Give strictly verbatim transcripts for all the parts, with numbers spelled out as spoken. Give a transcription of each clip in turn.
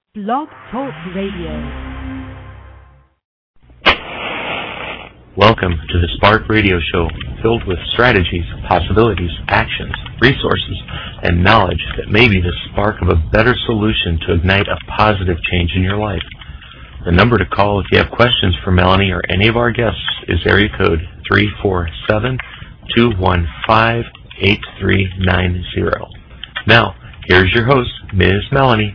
Blog Talk Radio. Welcome to the Spark Radio Show, filled with strategies, possibilities, actions, resources, and knowledge that may be the spark of a better solution to ignite a positive change in your life. The number to call if you have questions for Melanie or any of our guests is area code three four seven, two one five, eight three nine zero. Now, here's your host, Miz Melanie.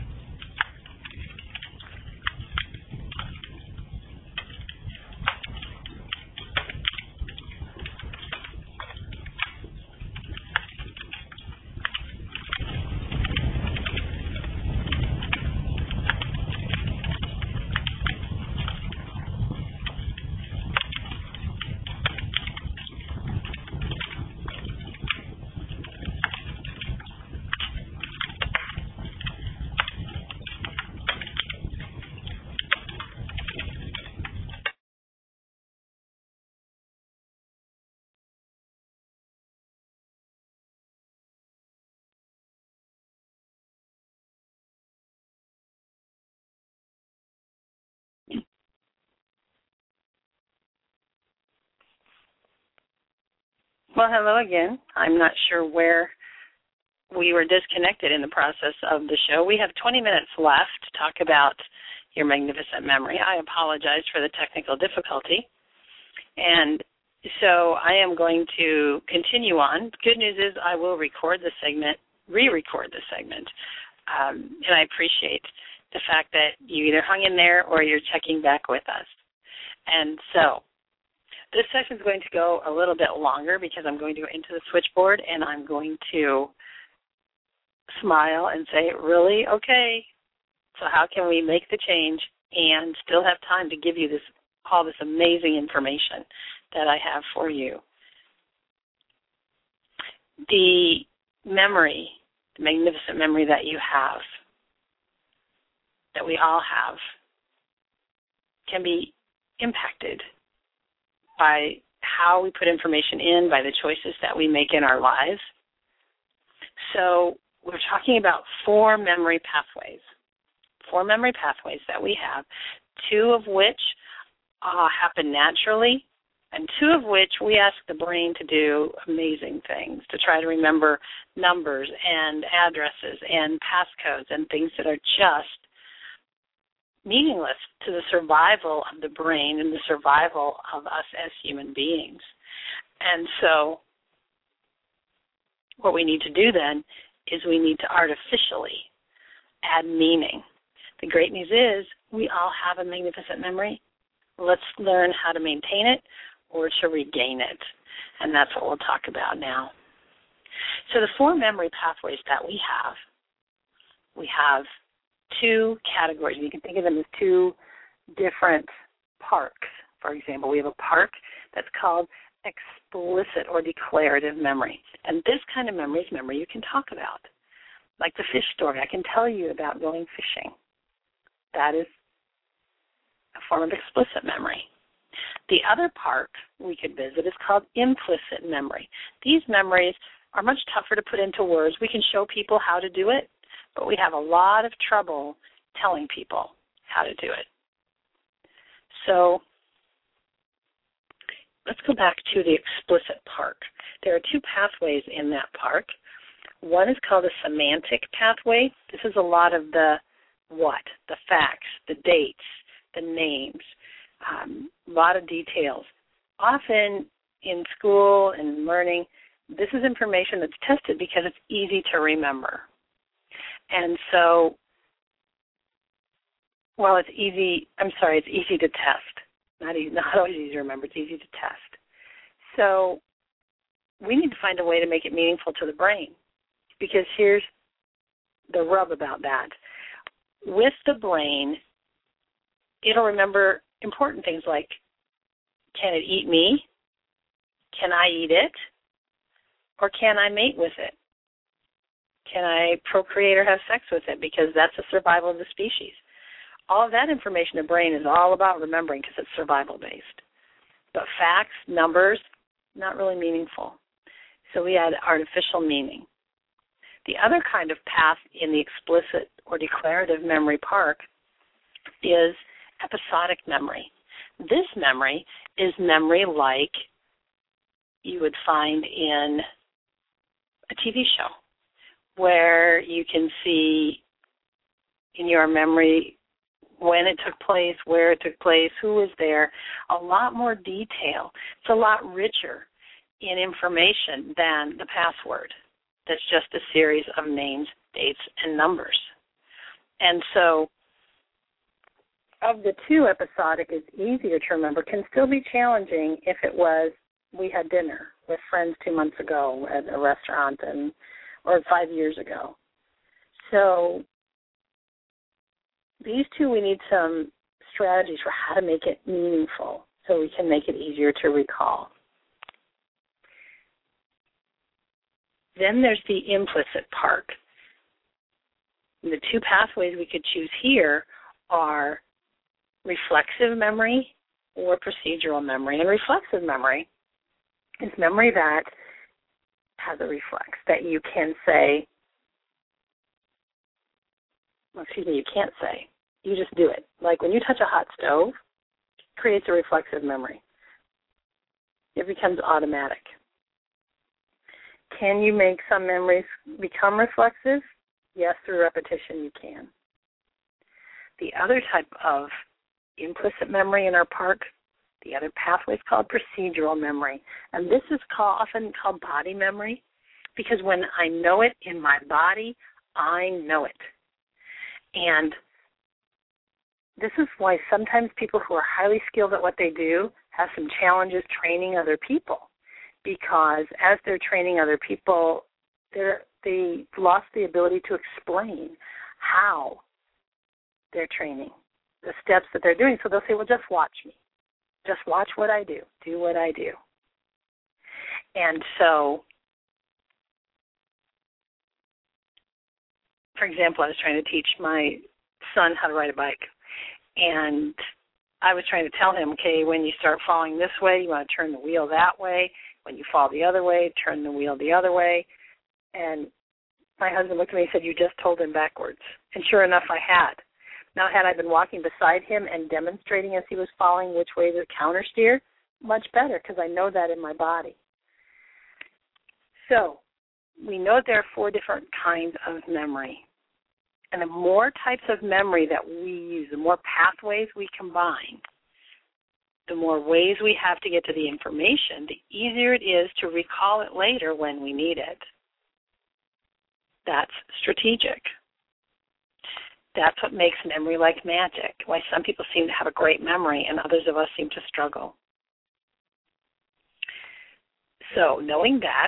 Well, hello again. I'm not sure where we were disconnected in the process of the show. We have twenty minutes left to talk about your magnificent memory. I apologize for the technical difficulty. And so I am going to continue on. Good news is I will record the segment, re-record the segment. Um, and I appreciate the fact that you either hung in there or you're checking back with us. And so this session is going to go a little bit longer because I'm going to go into the switchboard and I'm going to smile and say, really? Okay. So how can we make the change and still have time to give you this all this amazing information that I have for you? The memory, the magnificent memory that you have, that we all have, can be impacted by how we put information in, by the choices that we make in our lives. So we're talking about four memory pathways, four memory pathways that we have, two of which uh, happen naturally, and two of which we ask the brain to do amazing things, to try to remember numbers and addresses and passcodes and things that are just meaningless to the survival of the brain and the survival of us as human beings. And so what we need to do then is we need to artificially add meaning. The great news is we all have a magnificent memory. Let's learn how to maintain it or to regain it. And that's what we'll talk about now. So the four memory pathways that we have, we have two categories. You can think of them as two different parks. For example, we have a park that's called explicit or declarative memory. And this kind of memory is memory you can talk about. Like the fish story, I can tell you about going fishing. That is a form of explicit memory. The other park we could visit is called implicit memory. These memories are much tougher to put into words. We can show people how to do it, but we have a lot of trouble telling people how to do it. So let's go back to the explicit park. There are two pathways in that park. One is called a semantic pathway. This is a lot of the what, the facts, the dates, the names, um, a lot of details. Often in school and learning, this is information that's tested because it's easy to remember. And so, well, it's easy, I'm sorry, it's easy to test. Not, easy, not always easy to remember, it's easy to test. So we need to find a way to make it meaningful to the brain, because here's the rub about that. With the brain, it'll remember important things like, can it eat me? Can I eat it? Or can I mate with it? Can I procreate or have sex with it? Because that's the survival of the species. All of that information, the brain is all about remembering because it's survival-based. But facts, numbers, not really meaningful. So we add artificial meaning. The other kind of path in the explicit or declarative memory park is episodic memory. This memory is memory like you would find in a T V show, where you can see in your memory when it took place, where it took place, who was there, a lot more detail. It's a lot richer in information than the password. That's just a series of names, dates, and numbers. And so of the two, episodic is easier to remember, can still be challenging if it was we had dinner with friends two months ago at a restaurant and or five years ago. So these two, we need some strategies for how to make it meaningful so we can make it easier to recall. Then there's the implicit part. The two pathways we could choose here are reflexive memory or procedural memory. And reflexive memory is memory that has a reflex, that you can say, well, excuse me, you can't say. You just do it. Like when you touch a hot stove, it creates a reflexive memory. It becomes automatic. Can you make some memories become reflexive? Yes, through repetition you can. The other type of implicit memory in our park, the other pathway is called procedural memory. And this is called, often called body memory, because when I know it in my body, I know it. And this is why sometimes people who are highly skilled at what they do have some challenges training other people, because as they're training other people, they're, they lost the ability to explain how they're training, the steps that they're doing. So they'll say, well, just watch me. Just watch what I do. Do what I do. And so, for example, I was trying to teach my son how to ride a bike. And I was trying to tell him, okay, when you start falling this way, you want to turn the wheel that way. When you fall the other way, turn the wheel the other way. And my husband looked at me and said, you just told him backwards. And sure enough, I had. Now, had I been walking beside him and demonstrating as he was falling which way to counter steer, much better, because I know that in my body. So we know there are four different kinds of memory. And the more types of memory that we use, the more pathways we combine, the more ways we have to get to the information, the easier it is to recall it later when we need it. That's strategic. That's what makes memory like magic, why some people seem to have a great memory and others of us seem to struggle. So knowing that,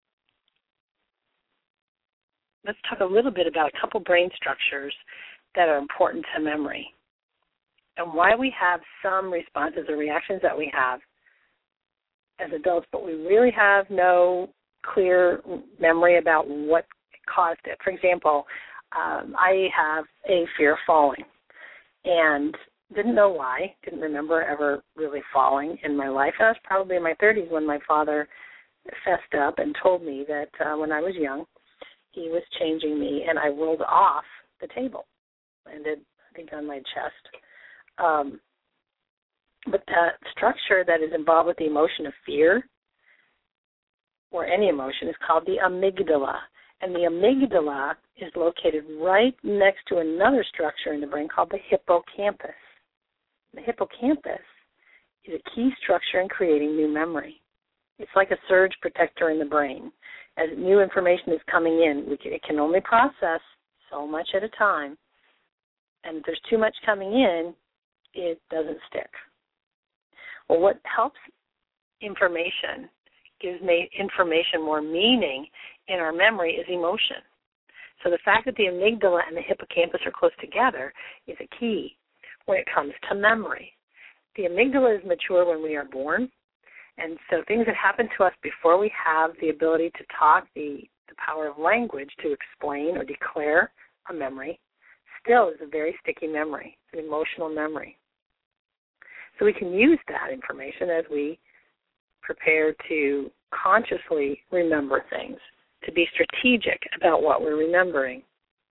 let's talk a little bit about a couple brain structures that are important to memory and why we have some responses or reactions that we have as adults, but we really have no clear memory about what caused it. For example, um, I have a fear of falling and didn't know why, didn't remember ever really falling in my life. I was probably in my thirties when my father fessed up and told me that uh, when I was young, he was changing me, and I rolled off the table. Landed, I think, on my chest. Um, but that structure that is involved with the emotion of fear, or any emotion, is called the amygdala. And the amygdala is located right next to another structure in the brain called the hippocampus. The hippocampus is a key structure in creating new memory. It's like a surge protector in the brain. As new information is coming in, we can, it can only process so much at a time. And if there's too much coming in, it doesn't stick. Well, what helps information, gives information more meaning in our memory is emotion. So the fact that the amygdala and the hippocampus are close together is a key when it comes to memory. The amygdala is mature when we are born. And so things that happen to us before we have the ability to talk, the, the power of language to explain or declare a memory, still is a very sticky memory, an emotional memory. So we can use that information as we prepare to consciously remember things to be strategic about what we're remembering.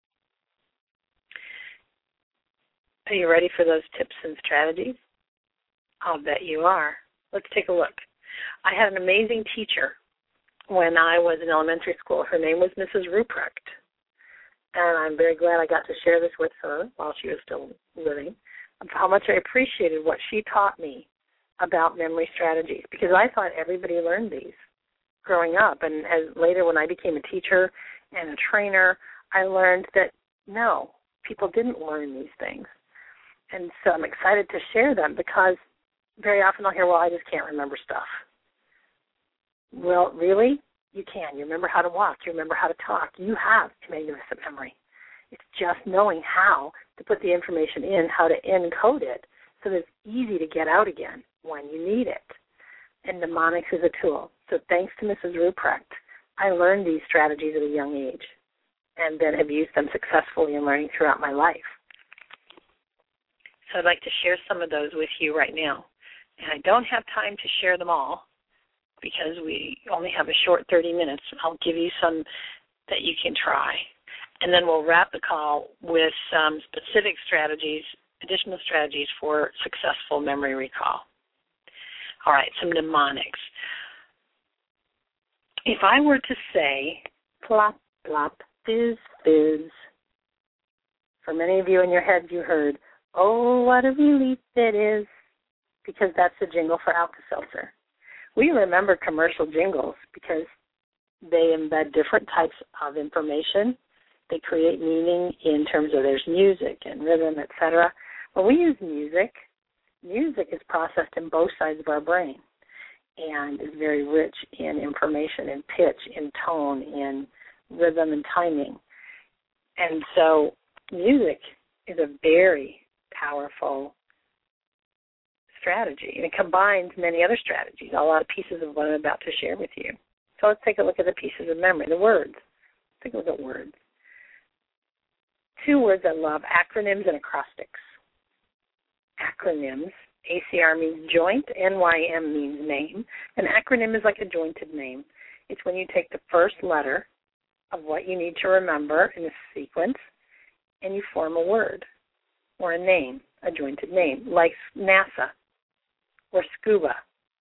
Are you ready for those tips and strategies? I'll bet you are. Let's take a look. I had an amazing teacher when I was in elementary school. Her name was Missus Ruprecht, and I'm very glad I got to share this with her while she was still living, of how much I appreciated what she taught me about memory strategies, because I thought everybody learned these growing up. And as later when I became a teacher and a trainer, I learned that no, people didn't learn these things. And so I'm excited to share them, because very often I'll hear, well, I just can't remember stuff. Well, really? You can. You remember how to walk. You remember how to talk. You have a magnificent memory. It's just knowing how to put the information in, how to encode it, so that it's easy to get out again when you need it. And mnemonics is a tool. So thanks to Missus Ruprecht, I learned these strategies at a young age and then have used them successfully in learning throughout my life. So I'd like to share some of those with you right now. And I don't have time to share them all because we only have a short thirty minutes. I'll give you some that you can try. And then we'll wrap the call with some specific strategies, additional strategies for successful memory recall. All right, some mnemonics. If I were to say plop, plop, fizz, fizz, for many of you in your head you heard, oh, what a relief it is, because that's the jingle for Alka-Seltzer. We remember commercial jingles because they embed different types of information. They create meaning in terms of there's music and rhythm, et cetera. When we use music, music is processed in both sides of our brain and is very rich in information, in pitch, in tone, in rhythm and timing. And so music is a very powerful strategy, and it combines many other strategies, a lot of pieces of what I'm about to share with you. So let's take a look at the pieces of memory, the words. Let's take a look at words. Two words I love, acronyms and acrostics. Acronyms, A C R means joint, N Y M means name. An acronym is like a jointed name. It's when you take the first letter of what you need to remember in a sequence and you form a word or a name, a jointed name, like NASA or scuba.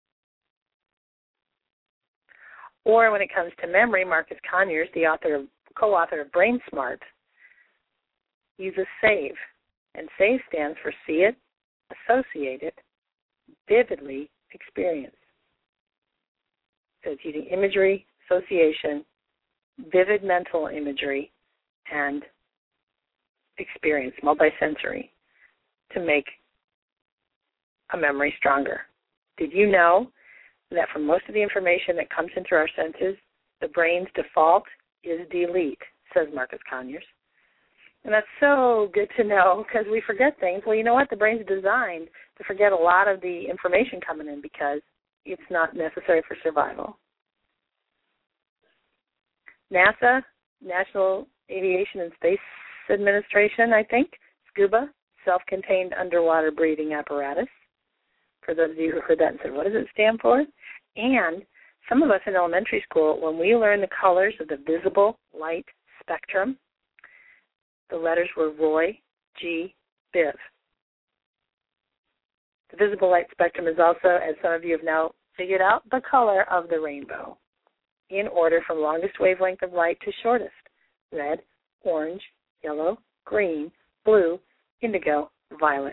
Or when it comes to memory, Marcus Conyers, the author of, co-author of Brain Smart, uses SAVE. And SAVE stands for see it, associate it, vividly experience. So it's using imagery, association, vivid mental imagery, and experience, multisensory, to make a memory stronger. Did you know that for most of the information that comes in through our senses, the brain's default is delete, says Marcus Conyers. And that's so good to know because we forget things. Well, you know what? The brain's designed to forget a lot of the information coming in because it's not necessary for survival. NASA, National Aviation and Space Administration, I think, SCUBA, self-contained underwater breathing apparatus. For those of you who heard that and said, what does it stand for? And some of us in elementary school, when we learned the colors of the visible light spectrum, the letters were Roy, G, Biv. The visible light spectrum is also, as some of you have now figured out, the color of the rainbow, in order from longest wavelength of light to shortest: red, orange, yellow, green, blue, indigo, violet.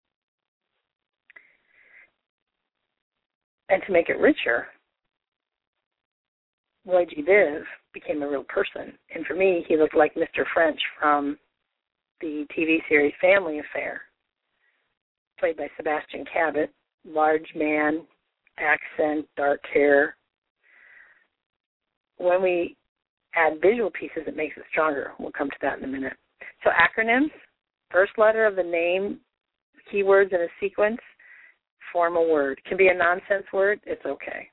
And to make it richer, Roy G. Biv became a real person. And for me, he looked like Mister French from the T V series Family Affair, played by Sebastian Cabot. Large man, accent, dark hair. When we add visual pieces, it makes it stronger. We'll come to that in a minute. So acronyms, first letter of the name, keywords in a sequence, form a word. It can be a nonsense word. It's okay.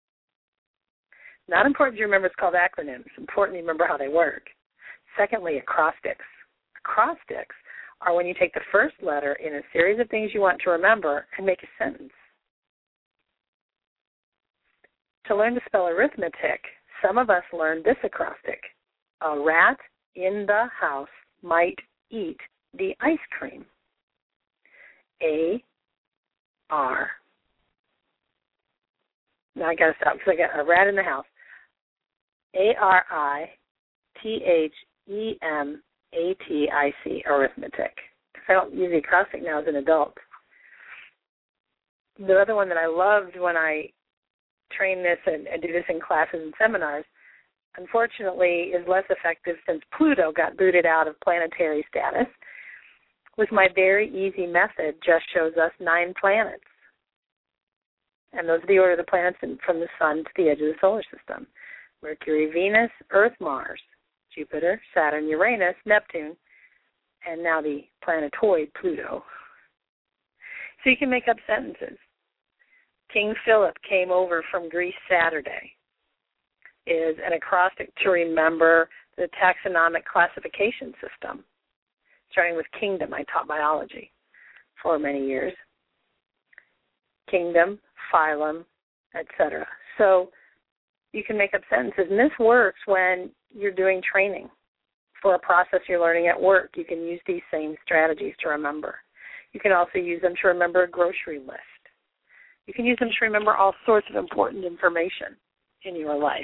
Not important to remember it's called acronyms. It's important to remember how they work. Secondly, acrostics. Acrostics are when you take the first letter in a series of things you want to remember and make a sentence. To learn to spell arithmetic, Some of us learned this acrostic. A rat in the house might eat the ice cream. A R. Now I got to stop because I got a rat in the house. A R I T H E M A T I C, arithmetic. I don't use the acrostic now as an adult. The other one that I loved when I train this and, and do this in classes and seminars, unfortunately is less effective since Pluto got booted out of planetary status, was my very easy method just shows us nine planets. And those are the order of the planets from the sun to the edge of the solar system. Mercury, Venus, Earth, Mars, Jupiter, Saturn, Uranus, Neptune, and now the planetoid Pluto. So you can make up sentences. King Philip came over from Greece Saturday is an acrostic to remember the taxonomic classification system. Starting with kingdom, I taught biology for many years. Kingdom, phylum, et cetera. So you can make up sentences, and this works when you're doing training for a process you're learning at work. You can use these same strategies to remember. You can also use them to remember a grocery list. You can use them to remember all sorts of important information in your life.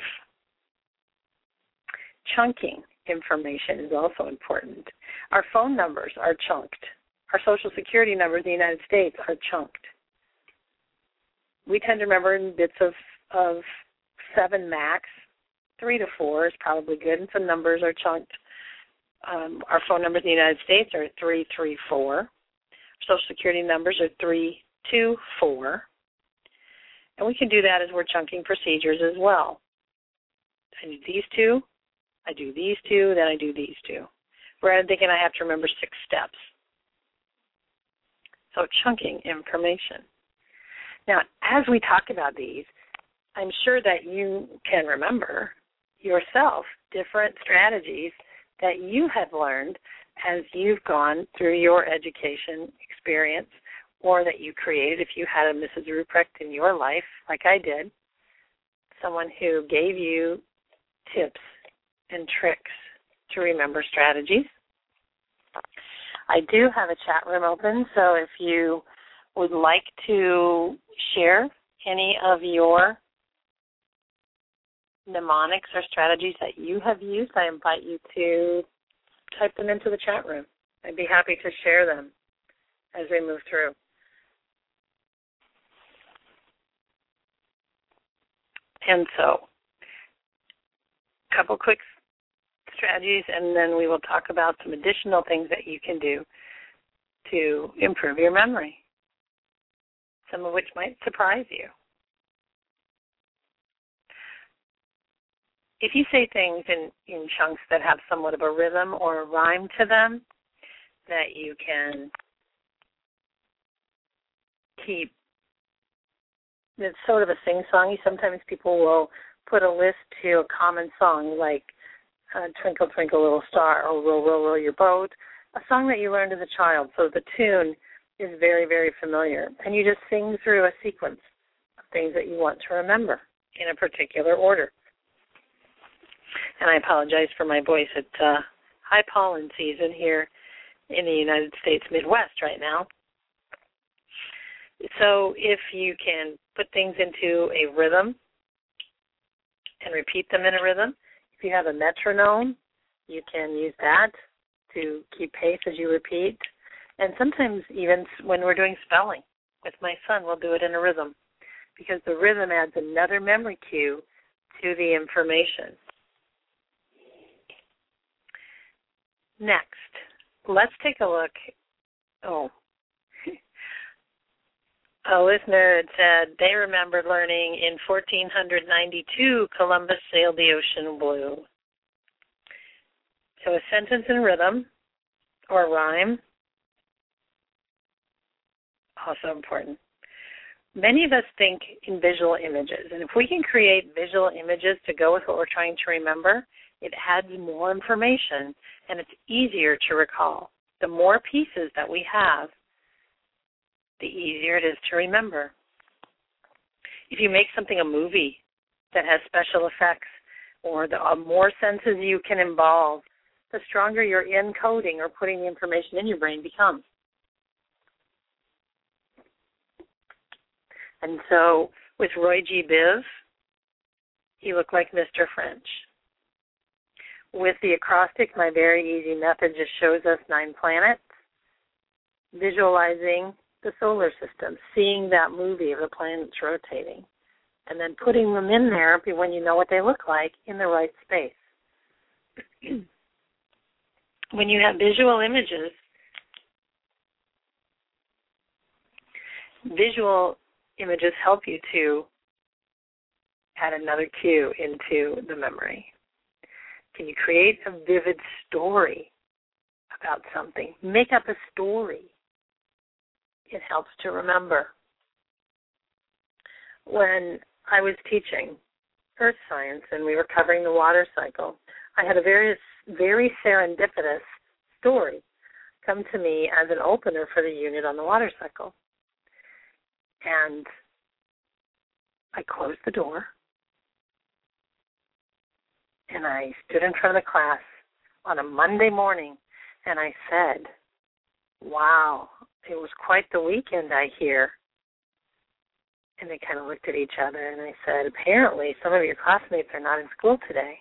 Chunking information is also important. Our phone numbers are chunked. Our Social Security numbers in the United States are chunked. We tend to remember in bits of, of seven max. Three to four is probably good, and some numbers are chunked. Um, our phone numbers in the United States are three three four. Social Security numbers are three two four. And we can do that as we're chunking procedures as well. I do these two, I do these two, then I do these two. Rather than thinking I have to remember six steps. So chunking information. Now, as we talk about these, I'm sure that you can remember yourself different strategies that you have learned as you've gone through your education experience, or that you created if you had a Missus Ruprecht in your life, like I did, someone who gave you tips and tricks to remember strategies. I do have a chat room open, so if you would like to share any of your mnemonics or strategies that you have used, I invite you to type them into the chat room. I'd be happy to share them as we move through. And so, a couple quick strategies, and then we will talk about some additional things that you can do to improve your memory, some of which might surprise you. If you say things in, in chunks that have somewhat of a rhythm or a rhyme to them, that you can keep, it's sort of a sing-songy. Sometimes people will put a list to a common song like uh, Twinkle, Twinkle, Little Star, or Row, Row, Row Your Boat, a song that you learned as a child. So the tune is very, very familiar. And you just sing through a sequence of things that you want to remember in a particular order. And I apologize for my voice. It's uh, high pollen season here in the United States Midwest right now. So if you can put things into a rhythm and repeat them in a rhythm, if you have a metronome, you can use that to keep pace as you repeat. And sometimes even when we're doing spelling with my son, we'll do it in a rhythm because the rhythm adds another memory cue to the information. Next, let's take a look. Oh, a listener had said they remembered learning in fourteen ninety-two Columbus sailed the ocean blue. So a sentence in rhythm or rhyme, also important. Many of us think in visual images, and if we can create visual images to go with what we're trying to remember, it adds more information, and it's easier to recall. The more pieces that we have, the easier it is to remember. If you make something a movie that has special effects, or the uh, more senses you can involve, the stronger your encoding or putting the information in your brain becomes. And so with Roy G. Biv, he looked like Mister French. With the acrostic, My Very Easy Method just shows us nine planets, visualizing the solar system, seeing that movie of the planets rotating, and then putting them in there when you know what they look like in the right space. When you have visual images, visual images help you to add another cue into the memory. Can you create a vivid story about something? Make up a story. It helps to remember. When I was teaching earth science and we were covering the water cycle, I had a very, very serendipitous story come to me as an opener for the unit on the water cycle. And I closed the door and I stood in front of the class on a Monday morning and I said, wow, it was quite the weekend, I hear. And they kind of looked at each other and I said, apparently some of your classmates are not in school today.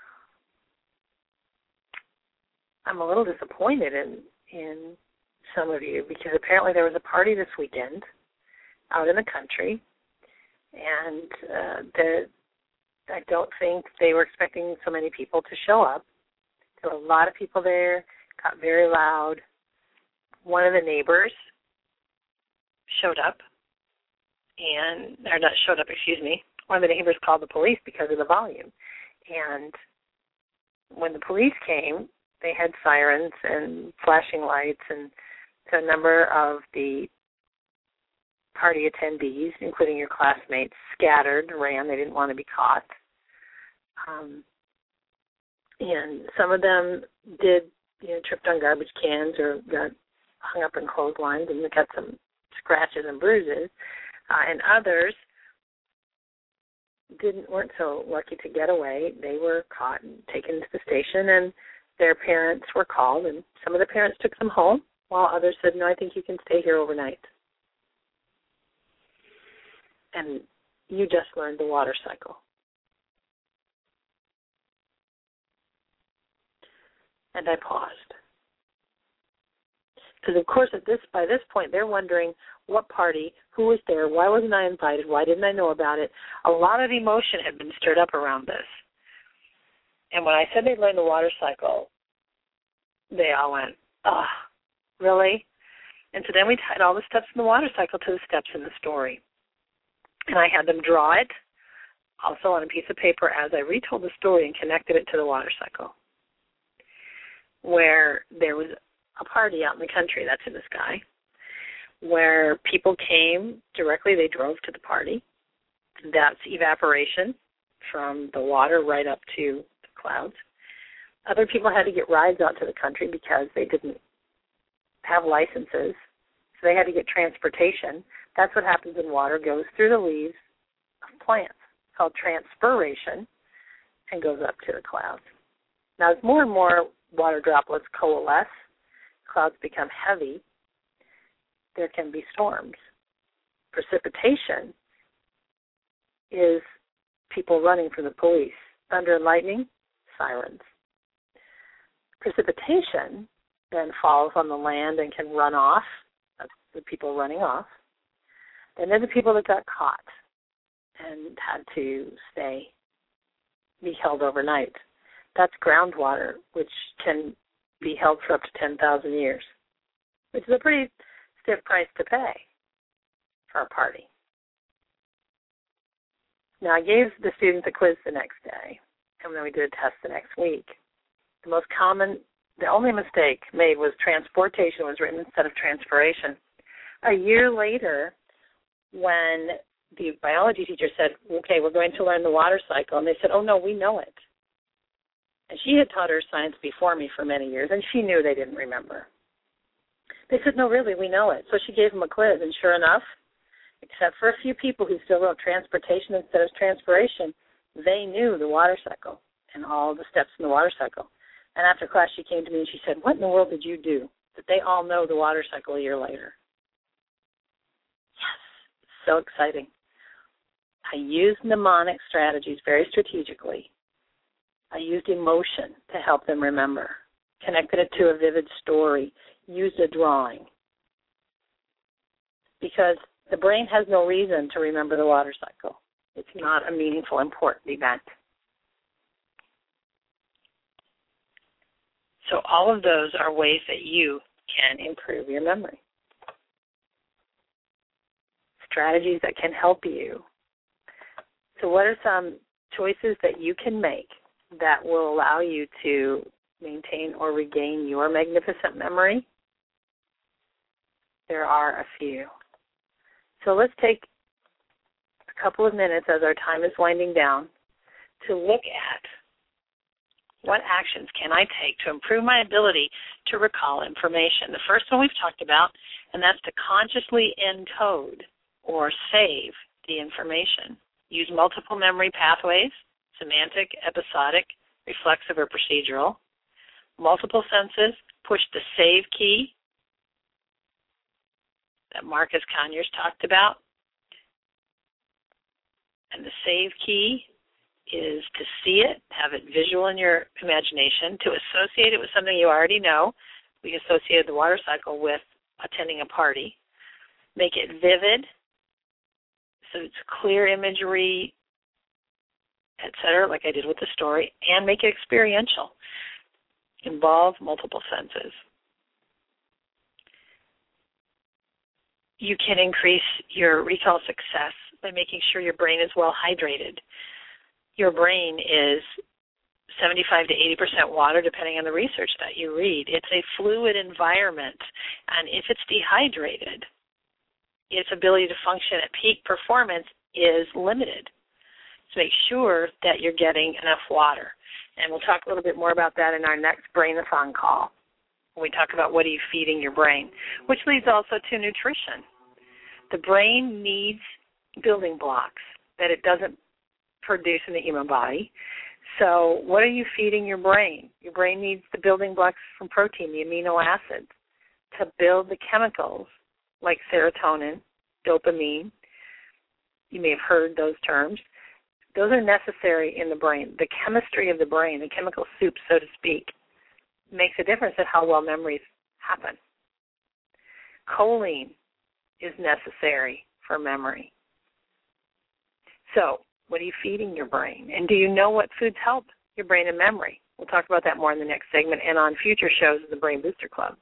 I'm a little disappointed in, in some of you because apparently there was a party this weekend out in the country, and uh, the, I don't think they were expecting so many people to show up. There were a lot of people there, got very loud. One of the neighbors showed up, and, or not showed up, excuse me, one of the neighbors called the police because of the volume. And when the police came, they had sirens and flashing lights, and so a number of the party attendees, including your classmates, scattered, ran. They didn't want to be caught. Um, and some of them did, you know, tripped on garbage cans or got hung up in clotheslines and got some scratches and bruises. Uh, and others didn't weren't so lucky to get away. They were caught and taken to the station, and their parents were called. And some of the parents took them home, while others said, no, I think you can stay here overnight. And you just learned the water cycle. And I paused. Because, of course, at this by this point, they're wondering what party, who was there, why wasn't I invited, why didn't I know about it? A lot of emotion had been stirred up around this. And when I said they'd learned the water cycle, they all went, oh, really? And so then we tied all the steps in the water cycle to the steps in the story. And I had them draw it also on a piece of paper as I retold the story and connected it to the water cycle, where there was a party out in the country, that's in the sky, where people came directly, they drove to the party. That's evaporation from the water right up to the clouds. Other people had to get rides out to the country because they didn't have licenses, so they had to get transportation. That's what happens when water goes through the leaves of plants. It's called transpiration and goes up to the clouds. Now, as more and more water droplets coalesce, clouds become heavy, there can be storms. Precipitation is people running from the police. Thunder and lightning, sirens. Precipitation then falls on the land and can run off. That's the people running off. And then the people that got caught and had to stay, be held overnight. That's groundwater, which can be held for up to ten thousand years, which is a pretty stiff price to pay for a party. Now, I gave the students a quiz the next day, and then we did a test the next week. The most common, the only mistake made was transportation was written instead of transpiration. A year later, when the biology teacher said, okay, we're going to learn the water cycle, and they said, oh, no, we know it. And she had taught her science before me for many years, and she knew they didn't remember. They said, no, really, we know it. So she gave them a quiz, and sure enough, except for a few people who still wrote transportation instead of transpiration, they knew the water cycle. and all the steps in the water cycle. And after class, she came to me and she said, what in the world did you do that they all know the water cycle a year later? Yes, so exciting. I used mnemonic strategies very strategically. I used emotion to help them remember, connected it to a vivid story, used a drawing. Because the brain has no reason to remember the water cycle. It's not a meaningful, important event. So all of those are ways that you can improve your memory. Strategies that can help you. So what are some choices that you can make that will allow you to maintain or regain your magnificent memory? There are a few. So let's take a couple of minutes as our time is winding down to look at what actions can I take to improve my ability to recall information. The first one we've talked about, and that's to consciously encode or save the information. Use multiple memory pathways, semantic, episodic, reflexive, or procedural. Multiple senses, push the save key that Marcus Conyers talked about. And the save key is to see it, have it visual in your imagination, to associate it with something you already know. We associated the water cycle with attending a party. Make it vivid, so it's clear imagery, et cetera, like I did with the story, and make it experiential. Involve multiple senses. You can increase your recall success by making sure your brain is well hydrated. Your brain is seventy-five to eighty percent water, depending on the research that you read. It's a fluid environment, and if it's dehydrated, its ability to function at peak performance is limited. So make sure that you're getting enough water. And we'll talk a little bit more about that in our next Brain-a-thon call, when we talk about what are you feeding your brain, which leads also to nutrition. The brain needs building blocks that it doesn't produce in the human body. So what are you feeding your brain? Your brain needs the building blocks from protein, the amino acids, to build the chemicals like serotonin, dopamine. You may have heard those terms. Those are necessary in the brain. The chemistry of the brain, the chemical soup, so to speak, makes a difference in how well memories happen. Choline is necessary for memory. So, what are you feeding your brain? And do you know what foods help your brain and memory? We'll talk about that more in the next segment and on future shows of the Brain Booster Club.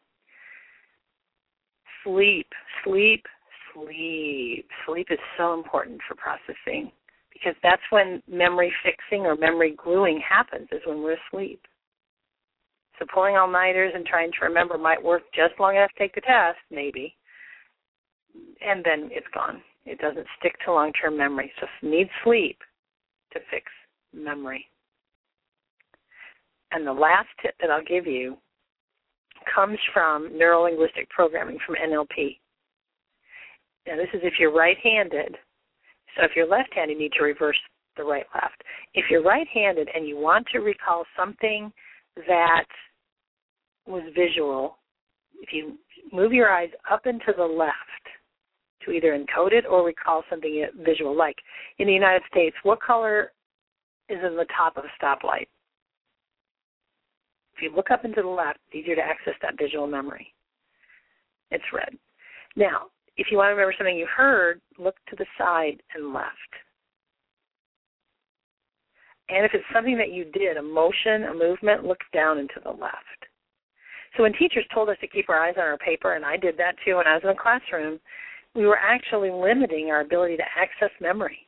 Sleep, sleep, sleep. Sleep is so important for processing because that's when memory fixing or memory gluing happens, is when we're asleep. So pulling all-nighters and trying to remember might work just long enough to take the test, maybe, and then it's gone. It doesn't stick to long-term memory. So you need sleep to fix memory. And the last tip that I'll give you comes from neuro-linguistic programming, from N L P. Now, this is if you're right-handed. So if you're left-handed, you need to reverse the right-left. If you're right-handed and you want to recall something that was visual, if you move your eyes up and to the left to either encode it or recall something visual, like in the United States, what color is in the top of a stoplight? If you look up and to the left, it's easier to access that visual memory. It's red. Now, if you want to remember something you heard, look to the side and left. And if it's something that you did, a motion, a movement, look down and to the left. So when teachers told us to keep our eyes on our paper, and I did that too when I was in the classroom, we were actually limiting our ability to access memory.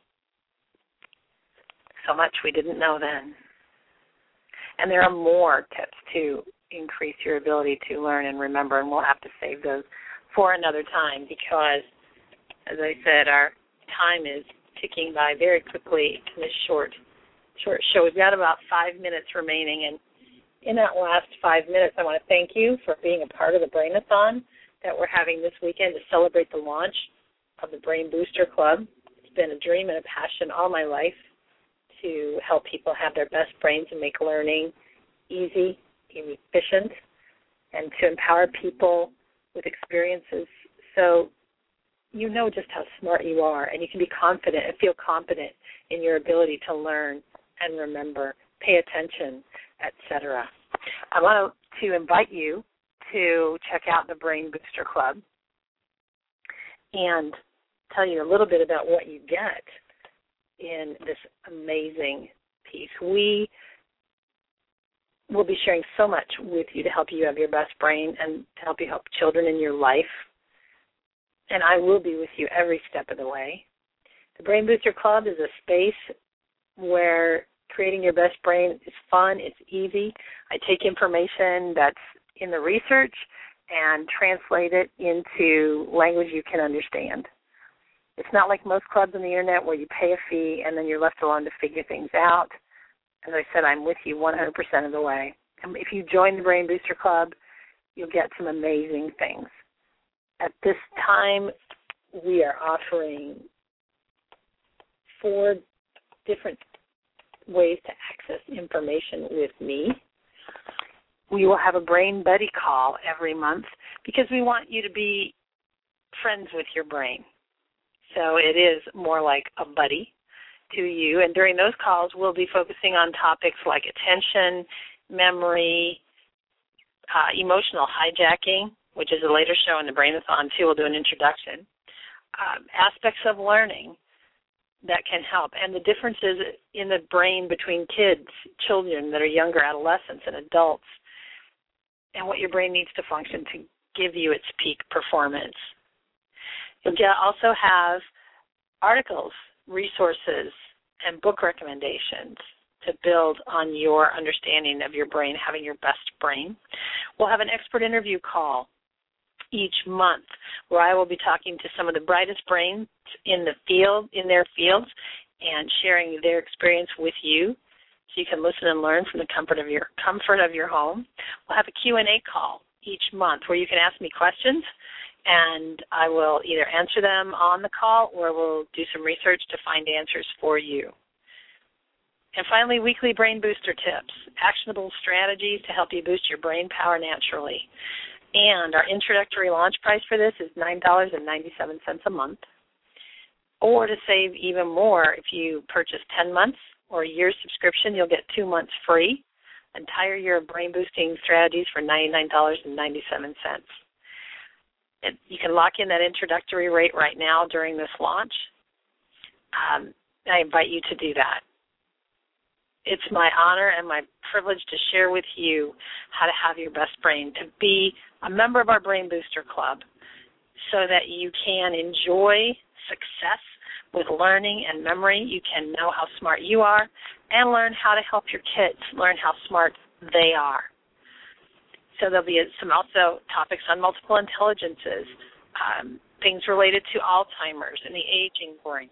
So much we didn't know then. And there are more tips to increase your ability to learn and remember, and we'll have to save those for another time because, as I said, our time is ticking by very quickly in this short, short show. We've got about five minutes remaining, and in that last five minutes, I want to thank you for being a part of the Brain-a-thon that we're having this weekend to celebrate the launch of the Brain Booster Club. It's been a dream and a passion all my life. to help people have their best brains and make learning easy and efficient, and to empower people with experiences so you know just how smart you are, and you can be confident and feel confident in your ability to learn and remember, pay attention, et cetera. I want to invite you to check out the Brain Booster Club and tell you a little bit about what you get in this amazing piece. We will be sharing so much with you to help you have your best brain and to help you help children in your life. And I will be with you every step of the way. The Brain Booster Club is a space where creating your best brain is fun, it's easy. I take information that's in the research and translate it into language you can understand. It's not like most clubs on the internet where you pay a fee and then you're left alone to figure things out. As I said, I'm with you one hundred percent of the way. And if you join the Brain Booster Club, you'll get some amazing things. At this time, we are offering four different ways to access information with me. We will have a Brain Buddy call every month because we want you to be friends with your brain. So it is more like a buddy to you. And during those calls, we'll be focusing on topics like attention, memory, uh, emotional hijacking, which is a later show in the Brainathon, too. We'll do an introduction. Um, aspects of learning that can help, and the differences in the brain between kids, children that are younger, adolescents, and adults, and what your brain needs to function to give you its peak performance. You'll get, also have articles, resources, and book recommendations to build on your understanding of your brain, having your best brain. We'll have an expert interview call each month where I will be talking to some of the brightest brains in the field, in their fields, and sharing their experience with you so you can listen and learn from the comfort of your comfort of your home. We'll have a Q and A call each month where you can ask me questions, and I will either answer them on the call or we'll do some research to find answers for you. And finally, weekly Brain Booster tips, actionable strategies to help you boost your brain power naturally. And our introductory launch price for this is nine dollars and ninety-seven cents a month. Or to save even more, if you purchase ten months or a year's subscription, you'll get two months free. Entire year of brain boosting strategies for ninety-nine dollars and ninety-seven cents. It, you can lock in that introductory rate right now during this launch. Um, I invite you to do that. It's my honor and my privilege to share with you how to have your best brain, to be a member of our Brain Booster Club so that you can enjoy success with learning and memory. You can know how smart you are and learn how to help your kids learn how smart they are. So there'll be some also topics on multiple intelligences, um, things related to Alzheimer's and the aging brain.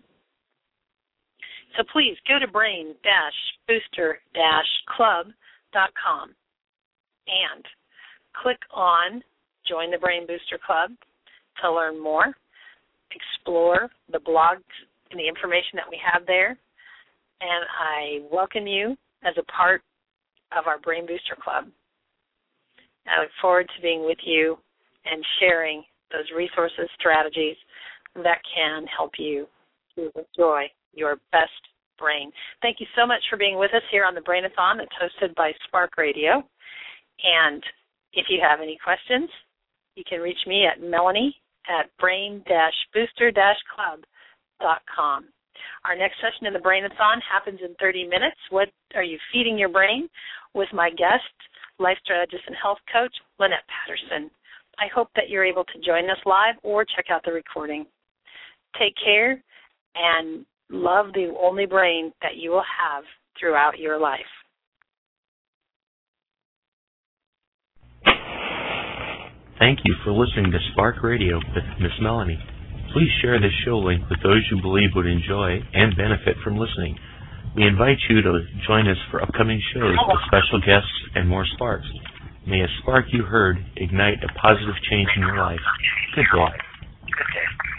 So please go to brain booster club dot com and click on Join the Brain Booster Club to learn more, explore the blogs and the information that we have there, and I welcome you as a part of our Brain Booster Club. I look forward to being with you and sharing those resources, strategies that can help you to enjoy your best brain. Thank you so much for being with us here on the Brainathon that's hosted by Spark Radio. And if you have any questions, you can reach me at Melanie at brain booster club dot com. Our next session in the Brainathon happens in thirty minutes. What are you feeding your brain? With my guest, life strategist and health coach, Lynette Patterson. I hope that you're able to join us live or check out the recording. Take care and love the only brain that you will have throughout your life. Thank you for listening to Spark Radio with Miss Melanie. Please share this show link with those you believe would enjoy and benefit from listening. We invite you to join us for upcoming shows with special guests and more sparks. May a spark you heard ignite a positive change in your life. Goodbye. Good day.